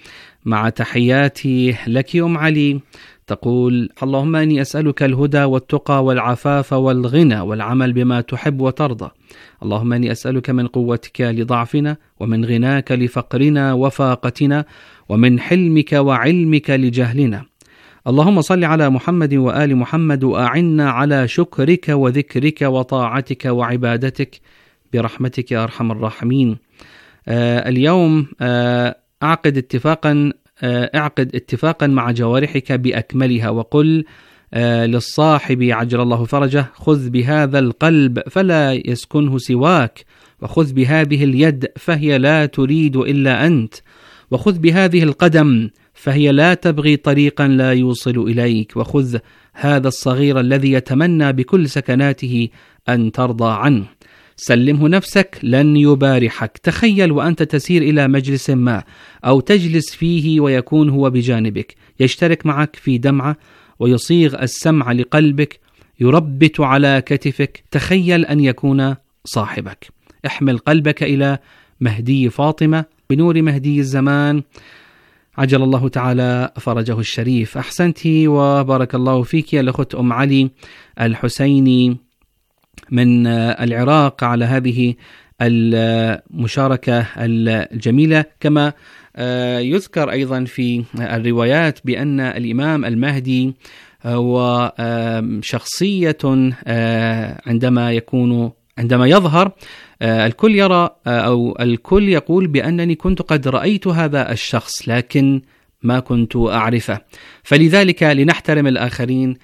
مع تحياتي لك أم علي. تقول: اللهم إني أسألك الهدى والتقى والعفاف والغنى والعمل بما تحب وترضى. اللهم إني أسألك من قوتك لضعفنا، ومن غناك لفقرنا وفاقتنا، ومن حلمك وعلمك لجهلنا. اللهم صل على محمد وآل محمد، وأعنا على شكرك وذكرك وطاعتك وعبادتك برحمتك يا أرحم الراحمين. آه اليوم آه أعقد اتفاقا آه اعقد اتفاقا مع جوارحك بأكملها، وقل آه للصاحب عجل الله فرجه: خذ بهذا القلب فلا يسكنه سواك، وخذ بهذه اليد فهي لا تريد إلا أنت، وخذ بهذه القدم فهي لا تبغي طريقا لا يوصل إليك، وخذ هذا الصغير الذي يتمنى بكل سكناته أن ترضى عنه. سلمه نفسك لن يبارحك. تخيل وأنت تسير إلى مجلس ما أو تجلس فيه ويكون هو بجانبك، يشترك معك في دمعة ويصيغ السمع لقلبك، يربت على كتفك. تخيل أن يكون صاحبك. احمل قلبك إلى مهدي فاطمة بنور مهدي الزمان عجل الله تعالى فرجه الشريف. أحسنتي وبارك الله فيك يا الأخت أم علي الحسيني من العراق على هذه المشاركة الجميلة. كما يذكر أيضا في الروايات بأن الإمام المهدي هو شخصية عندما يكون عندما يظهر الكل يرى أو الكل يقول بأنني كنت قد رأيت هذا الشخص لكن ما كنت أعرفه. فلذلك لنحترم الآخرين،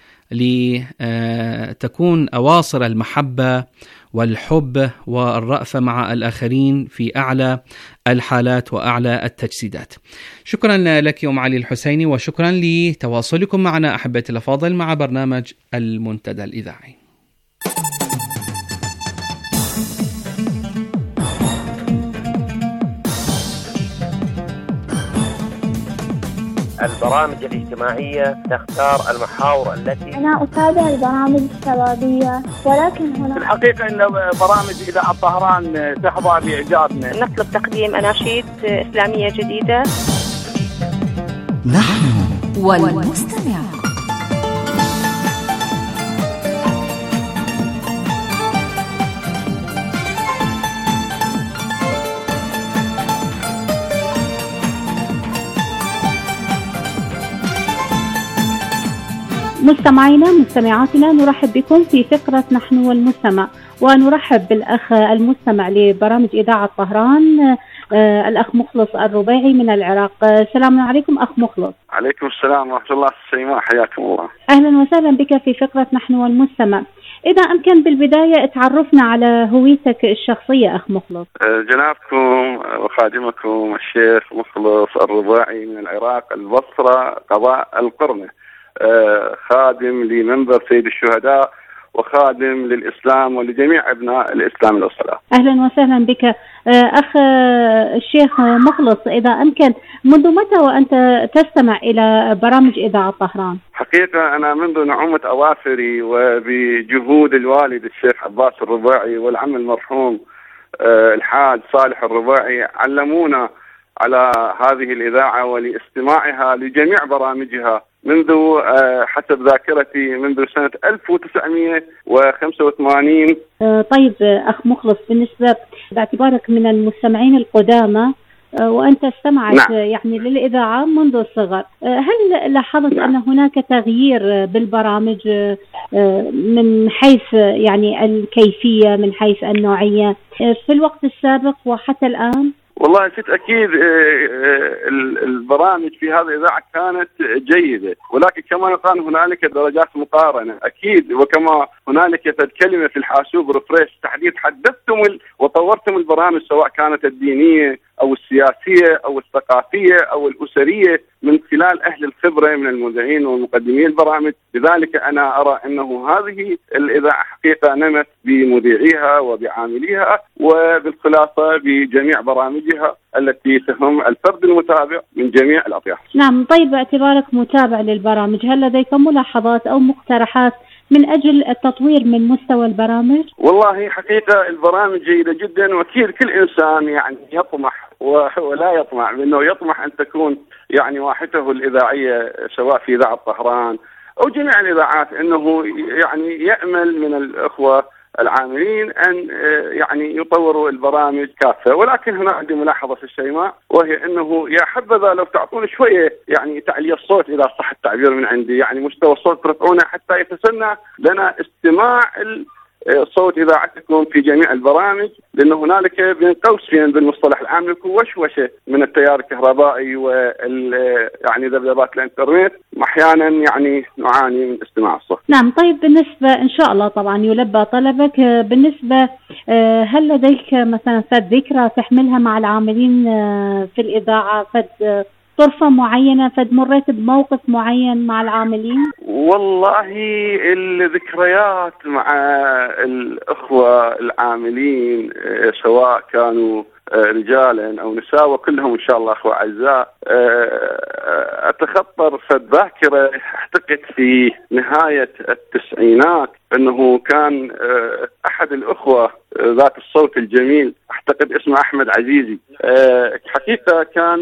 لتكون أواصر المحبة والحب والرأفة مع الآخرين في أعلى الحالات وأعلى التجسيدات. شكرا لك أم علي الحسيني، وشكرا لتواصلكم معنا أحبتي الأفاضل مع برنامج المنتدى الإذاعي. البرامج الاجتماعية تختار المحاور التي أنا أتابع البرامج الشبابية، ولكن هنا في الحقيقة أن برامج إذاعة طهران تحظى بإعجابنا. نطلب تقديم أناشيد إسلامية جديدة. نحن والمستمع. مستمعينا مستمعاتنا، نرحب بكم في فقرة نحن والمستمع، ونرحب بالأخ المستمع لبرامج إذاعة طهران آه الأخ مخلص الربيعي من العراق. السلام عليكم أخ مخلص. عليكم السلام ورحمة الله السيماء، حياكم الله. أهلا وسهلا بك في فقرة نحن والمستمع. إذا أمكن بالبداية تعرفنا على هويتك الشخصية أخ مخلص. جنابكم وخادمكم الشيخ مخلص الربيعي من العراق البصرة قضاء القرنة، خادم لمنبر سيد الشهداء وخادم للإسلام ولجميع أبناء الإسلام الأصلاء. أهلا وسهلا بك أخ الشيخ مخلص. إذا أمكن منذ متى وأنت تستمع إلى برامج إذاعة طهران؟ حقيقة أنا منذ نعومة أواخري وبجهود الوالد الشيخ عباس الربيعي والعم المرحوم الحاج صالح الربيعي علمونا على هذه الإذاعة ولاستماعها لجميع برامجها منذ حسب ذاكرتي منذ سنة ألف وتسعمئة وخمسة وثمانين. طيب أخ مخلص، بالنسبة باعتبارك من المستمعين القدامى وأنت استمعت نعم. يعني للإذاعة منذ الصغر، هل لاحظت نعم. أن هناك تغيير بالبرامج من حيث يعني الكيفية من حيث النوعية في الوقت السابق وحتى الآن؟ والله ست أكيد البرامج في هذه الإذاعة كانت جيدة، ولكن كما يقال هنالك درجات مقارنة أكيد، وكما هنالك كلمة في الحاسوب ريفريش تحديث، حدثتم وطورتم البرامج سواء كانت الدينية أو السياسية أو الثقافية أو الأسرية من خلال أهل الخبرة من المذيعين والمقدمين البرامج. لذلك أنا أرى أنه هذه الإذاعة حقيقة نمت بمذيعيها وبعامليها وبالخلاصة بجميع برامجها التي تهم الفرد المتابع من جميع الأطياف. نعم. طيب باعتبارك متابع للبرامج، هل لديك ملاحظات أو مقترحات من أجل التطوير من مستوى البرامج؟ والله حقيقة البرامج جيدة جدا، وأكيد كل إنسان يعني يطمح ولا يطمع بأنه يطمح أن تكون يعني واحته الإذاعية سواء في إذاعة طهران أو جميع الإذاعات، أنه يعني يأمل من الأخوة العاملين أن يعني يطوروا البرامج كافة. ولكن هنا عندي ملاحظة في الشيماء، وهي أنه يا حبذا لو تعطون شوية يعني تعلية الصوت إذا صح التعبير من عندي، يعني مستوى الصوت ترفعونه حتى يتسنى لنا استماع صوت إذاعتكم في جميع البرامج، لأن هنالك بين قوسين بالمصطلح العام لكم وشوشة من التيار الكهربائي وال يعني ذبذبات الإنترنت، أحيانا يعني نعاني من استماع الصوت. نعم. طيب بالنسبة إن شاء الله طبعا يلبى طلبك، بالنسبة هل لديك مثلا فد ذكرى تحملها مع العاملين في الإذاعة، فد طرفة معينة، فد مريت بموقف معين مع العاملين؟ والله الذكريات مع الأخوة العاملين سواء كانوا رجالا أو نساء وكلهم إن شاء الله أخوة أعزاء، أتخطر في الذاكرة أعتقد في نهاية التسعينات أنه كان أحد الأخوة ذات الصوت الجميل، أعتقد اسمه أحمد عزيزي، حقيقة كان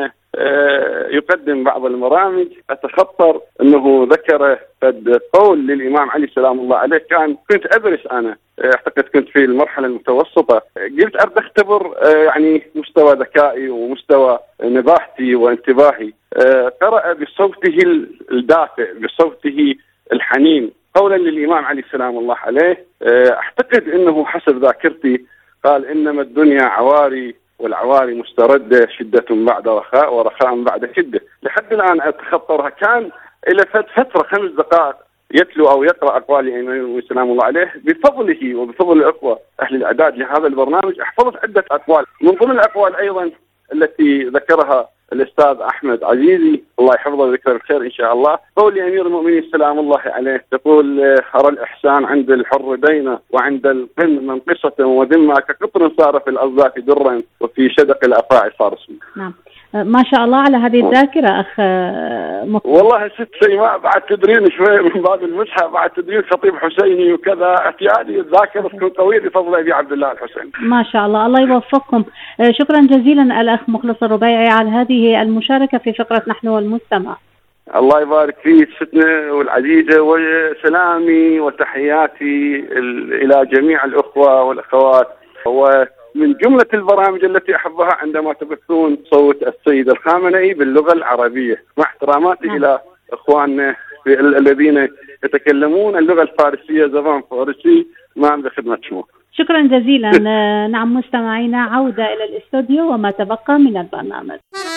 يقدم بعض المرامج. أتخطر أنه ذكر قد قول للإمام علي سلام الله عليه، كان كنت أدرس أنا، أعتقد كنت في المرحلة المتوسطة، قلت أريد أختبر يعني مستوى ذكائي ومستوى نباهتي وانتباهي. قرأ بصوته الدافئ بصوته الحنين قولا للإمام علي سلام الله عليه، أعتقد أنه حسب ذاكرتي قال: إنما الدنيا عواري والعواري مستردة، شدة بعد رخاء ورخاء بعد شدة. لحد الآن أتخطرها. كان إلى فترة خمس دقائق يتلو أو يقرأ أقوال الإمام سلام الله عليه. بفضله وبفضل الأخوة أهل الإعداد لهذا البرنامج أحفظت عدة أقوال، من ضمن الأقوال أيضا التي ذكرها الأستاذ أحمد عزيزي الله يحفظه ويذكره بالخير إن شاء الله، قول أمير المؤمنين سلام الله عليه، تقول: أرى الإحسان عند الحر دينا، وعند القن منقصة وذمة، كقطر صار في الأصداف درا، وفي شدق الأفاعي صار اسمه. نعم، ما شاء الله على هذه الذاكرة أخ مقبل. والله ست شيماء بعد تدرين شوي من باب المزحة، بعد تدرين خطيب حسيني وكذا، اعتيادي الذاكرة تكون قوية بفضل أبي عبد الله الحسين. ما شاء الله، الله يوفقكم. شكرا جزيلا الأخ مخلص الربيعي على هذه المشاركة في فقرة نحن والمستمع. الله يبارك فيك ستنا والعزيزة، وسلامي وتحياتي إلى جميع الأخوة والأخوات. ومن جملة البرامج التي أحبها عندما تبثون صوت السيد الخامنئي باللغة العربية، مع احتراماتي نعم. إلى إخواننا الذين يتكلمون اللغة الفارسية زبان فارسي، ما بخدمتهم. شكرا جزيلا. نعم مستمعينا، عودة إلى الاستوديو وما تبقى من البرنامج.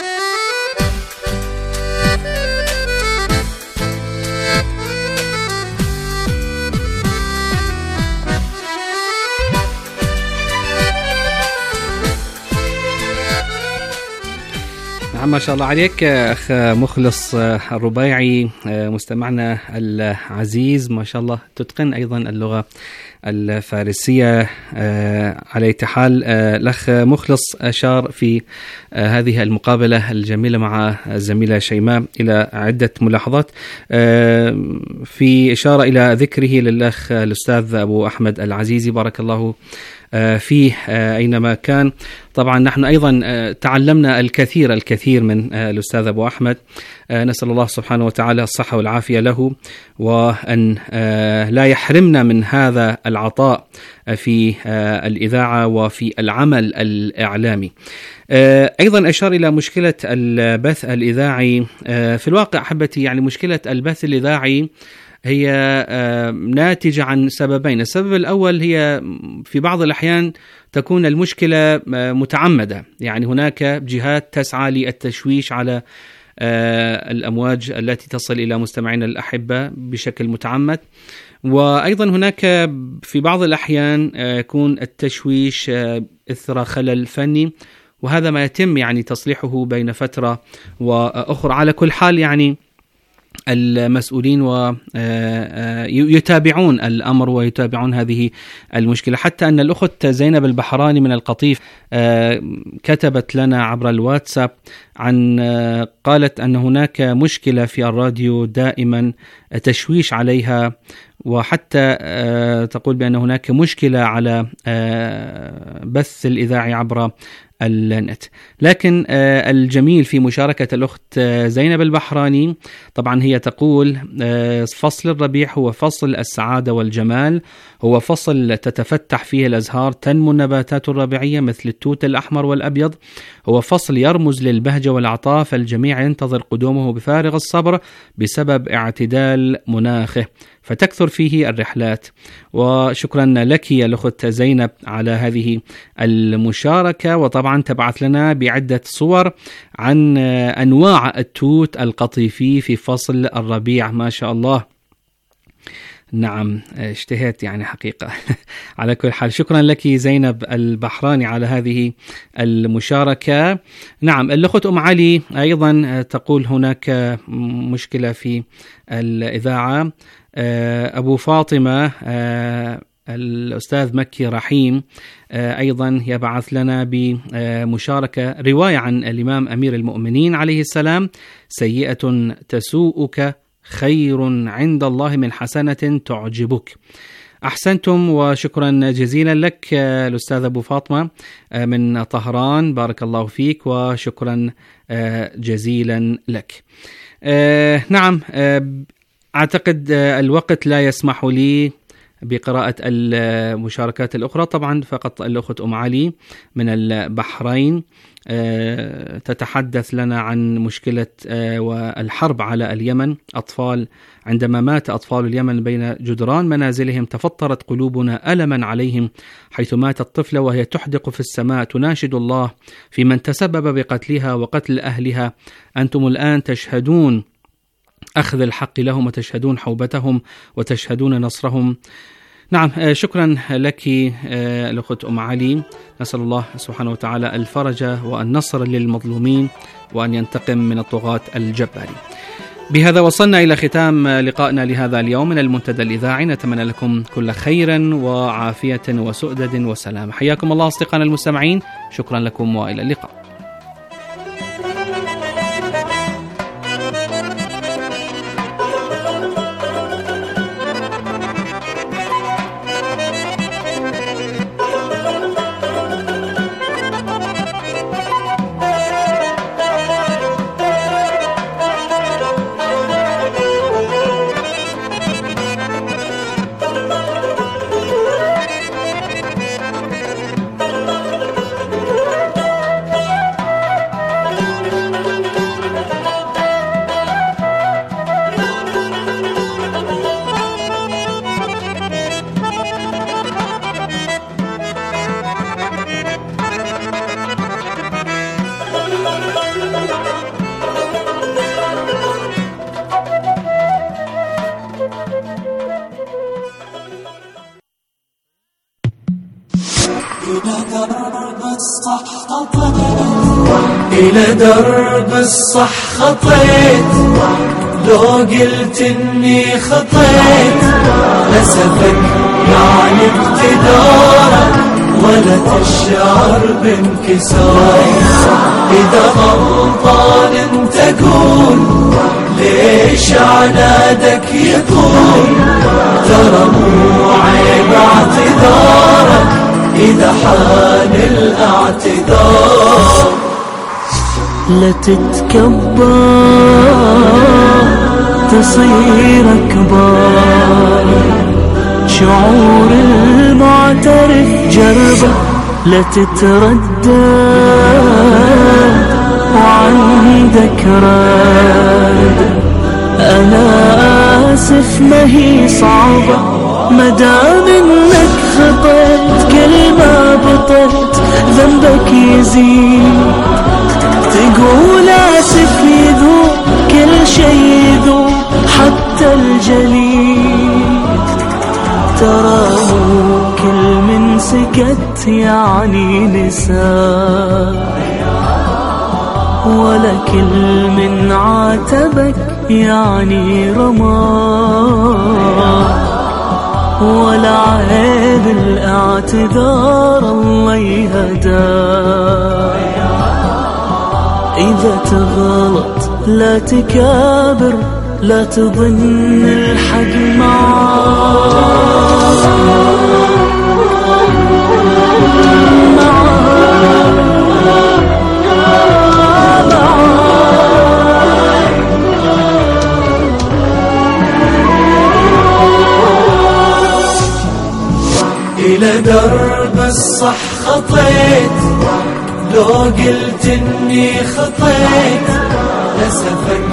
ما شاء الله عليك أخ مخلص الربيعي، مستمعنا العزيز، ما شاء الله تتقن أيضا اللغة الفارسية. على أي حال الأخ مخلص أشار في هذه المقابلة الجميلة مع الزميلة شيماء إلى عدة ملاحظات، في إشارة إلى ذكره للأخ الأستاذ أبو أحمد العزيزي بارك الله فيه أينما كان. طبعا نحن أيضا تعلمنا الكثير الكثير من الأستاذ أبو أحمد، نسأل الله سبحانه وتعالى الصحة والعافية له، وأن لا يحرمنا من هذا العطاء في الإذاعة وفي العمل الإعلامي. أيضا أشار إلى مشكلة البث الإذاعي. في الواقع أحبتي، يعني مشكلة البث الإذاعي هي ناتجة عن سببين. السبب الأول هي في بعض الأحيان تكون المشكلة متعمدة، يعني هناك جهات تسعى للتشويش على الأمواج التي تصل إلى مستمعين الأحبة بشكل متعمد، وأيضا هناك في بعض الأحيان يكون التشويش إثر خلل فني، وهذا ما يتم يعني تصليحه بين فترة وأخرى. على كل حال يعني المسؤولين ويتابعون الأمر ويتابعون هذه المشكلة، حتى أن الأخت زينب البحراني من القطيف كتبت لنا عبر الواتساب عن قالت أن هناك مشكلة في الراديو دائما تشويش عليها، وحتى تقول بأن هناك مشكلة على بث الإذاعي عبر النت. لكن الجميل في مشاركة الأخت زينب البحراني طبعا هي تقول فصل الربيع هو فصل السعادة والجمال، هو فصل تتفتح فيه الأزهار، تنمو النباتات الربيعية مثل التوت الأحمر والأبيض، هو فصل يرمز للبهجة والعطاء، فالجميع ينتظر قدومه بفارغ الصبر بسبب اعتدال مناخه، فتكثر فيه الرحلات. وشكرا لك يا الأخت زينب على هذه المشاركة. وطبعا تبعث لنا بعدة صور عن أنواع التوت القطيفي في فصل الربيع، ما شاء الله. نعم اشتهيت يعني حقيقة. على كل حال شكرا لك زينب البحراني على هذه المشاركة. نعم الأخت أم علي أيضا تقول هناك مشكلة في الإذاعة. أبو فاطمة الأستاذ مكي رحيم أيضا يبعث لنا بمشاركة رواية عن الإمام أمير المؤمنين عليه السلام: سيئة تسوءك خير عند الله من حسنة تعجبك. أحسنتم وشكرا جزيلا لك الأستاذ أبو فاطمة من طهران، بارك الله فيك وشكرا جزيلا لك. نعم أعتقد الوقت لا يسمح لي بقراءة المشاركات الأخرى، طبعا فقط الأخت أم علي من البحرين تتحدث لنا عن مشكلة والحرب على اليمن. أطفال عندما مات أطفال اليمن بين جدران منازلهم تفطرت قلوبنا ألما عليهم، حيث ماتت طفلة وهي تحدق في السماء تناشد الله في من تسبب بقتلها وقتل أهلها. أنتم الآن تشهدون أخذ الحق لهم وتشهدون حوبتهم وتشهدون نصرهم. نعم شكرا لك الأخت أم علي. نسأل الله سبحانه وتعالى الفرج والنصر للمظلومين وأن ينتقم من الطغاة الجبارين. بهذا وصلنا إلى ختام لقائنا لهذا اليوم من المنتدى الإذاعي. نتمنى لكم كل خير وعافية وسؤدد وسلام. حياكم الله أصدقائنا المستمعين، شكرا لكم وإلى اللقاء. إلى درب الصح خطيت، لو قلت إني خطيت لسفك يعني اقتدارك ولا تشعر بانكسار. إذا غلطان تقول ليش عنادك يطول، ترى مو عيب اعتذارك إذا حان الاعتذار. لا تتكبر تصير أكبر، شعور المعترف جربه لا تتردد وعندك رد. أنا آسف ما هي صعبة مدام إنك خطأت، كل ما بطلت ذنبك يزيد. تقول آسف يذوب كل شي يذوب حتى الجليد. ترى مو كل من سكت يعني نسى. ولا كل من عاتبك يعني رماك، ولا عيب الاعتذار الله يهداك. إذا تغلط لا تكابر، لا تظن الحق معاك. إلى درب الصح خطيت، لو قلت إني خطيت لسفك